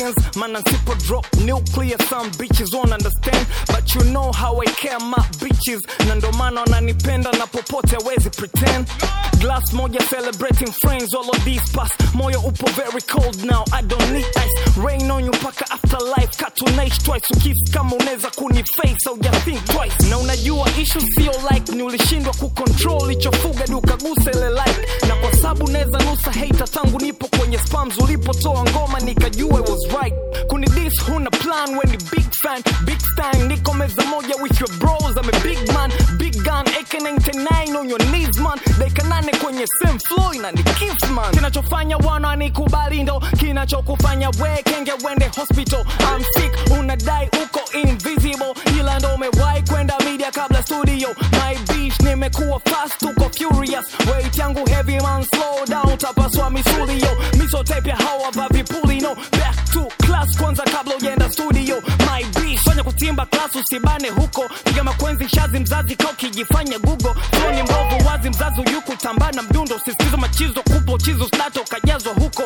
millions. Man, and people drop nuclear, some bitches won't understand, but you know how I care my bitches. Na ndo maana wananipenda na popote hawezi pretend. Glass moja celebrating friends, all of these past. Moyo upo very cold now, I don't need ice. Rain on you paka afterlife, katunaish twice. Ukisi kama uneza kuniface, so ya think twice. Na unajua issue sio like ni ulishindwa kucontrol ichofuga dukaguse ile like. Na kwa sabu neza nusa hater tangu nipo kwenye spams. Ulipotoa ngoma nikajua it was right. Kuni this huna plan when you big fan. Big time niko meza moja with your bros. I'm a big man, big gun, AK-99 on your knees man. Dekanane kwenye same flow na ni kiss man. Kinachofanya wana nikubali ndo kinachokufanya we kenge wende hospital. I'm sick, unadai uko invisible, ila ndo umewahi kwenda media kabla studio. My bitch nimekuwa fast, uko furious. Weight yangu heavy man, slow down, tapaswa misuli yo. Miso tape ya hawa vavi puli no. Back to class kwanza kabla ujenda studio. My bitch fanya kutimba class usibane huko. Piga makwenzi shazi mzazi kauki jifanya Google. Toni mbovu wazi mzazi yuku tambana mdundo. Sisikizo machizo kupo chizo stato kajazwa huko.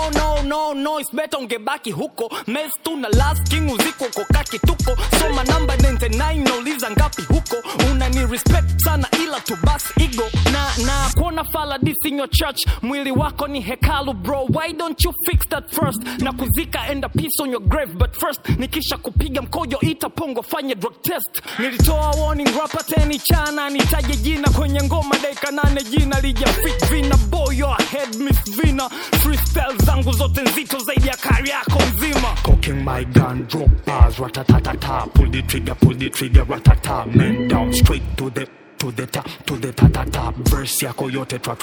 No, it's better ungebaki huko. Mess tu na last king uziko uko kaki tuko. Soma number 99 nauliza ngapi huko. Unani respect sana ila tu bas ego. Na kuona fala this in your church. Mwili wako ni hekalu bro. Why don't you fix that first? Na kuzika and a piece on your grave. But first nikisha kupiga mkojo ita pongo fanye drug test. Nilitoa warning rapper teni chana. Nitaje jina kwenye ngoma dakika 8 jina lija fit vina. Boy your head miss vina. Freestyle zangu zote nzito zaidi ya kari yako nzima. Cocking my gun, drop bars, ratatatata. Pull the trigger, ratata. Men down, straight to the ta-ta-ta. Verse yako yote trash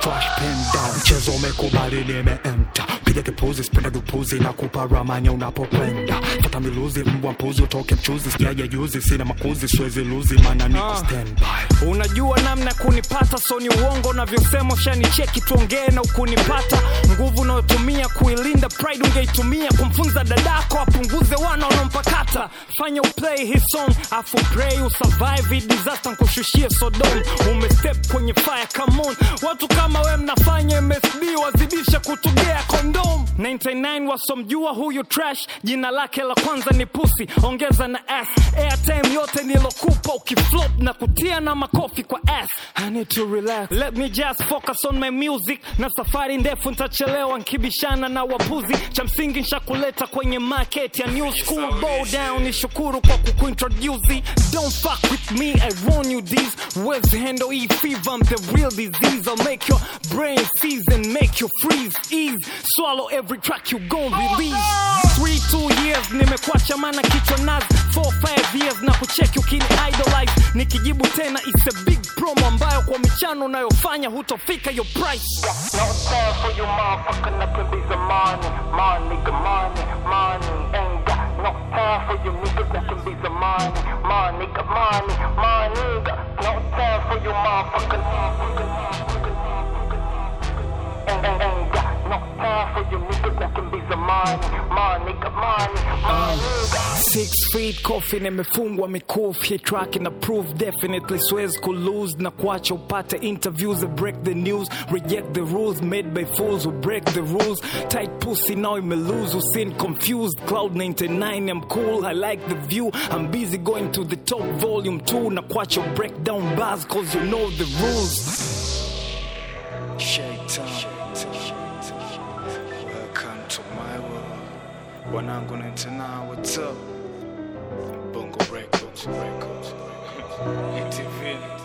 pen down. Mchezo umekubali nimeenta. Piga kipuzi, spenda dupuzi na kupa ramanya unapokwenda. Fata miluzi, mbwa mpuzi, utoke mchuzi. Sijaja yuzi, sina makuzi, swezi luzi, mana niko standby. Unajua namna kunipata, so ni uongo na vyosemo. Shani cheki tuongee na ukunipata. Nguvu unayotumia kuilinda pride ungeitumia kumfunza dadako apunguze wana unampakata. Fanya uplay his song, afu pray usurvive disaster nkushushie Sodom. Umestep kwenye fire, come on. Watu kama we mnafanya MSD wazidisha kutugea kondom. 99 wasomjua huyu trash. Jina lake la kwanza ni pussy, ongeza na ass. Airtime yote nilokupa ukiflop na kutia na makofi kwa ass. I need to relax, let me just focus on my music. Na safari ndefu nitachelewa nkibishana na wapuzi. Cha msingi nshakuleta kwenye market ya new school. Bow down nishukuru kwa kukuintroduce. Don't fuck with me, I warn you these. Where's the handle E-fever, I'm the real disease. I'll make your brain seize and make you freeze. Ease, swallow every track you gon' release. 3-2 years, nimekuacha mana kichwa nazi. 4-5 years, na kucheki ukini idolize. Nikijibu tena, it's a big promo ambayo kwa michano unayofanya hutofika your price. No time for you motherfucker, nothing be the money. Money, ain't got no time for you niggas, nothing be the money. Money, no time for you motherfucker. Ain't got no time for you niggas, nothing be the money. Money. 6 feet coffin imefungwa mikufu. Hii track ina prove definitely siwezi kulose. Na kuacha upate interviews that break the news. Reject the rules made by fools who break the rules. Tight pussy now ime lose, usin confused. Cloud 99 I'm cool, I like the view. I'm busy going to the top volume 2. Na kuacha break down bars cause you know the rules. Shaitan, welcome to my world. Wanangu 99, what's up? Bongo Records, ETV.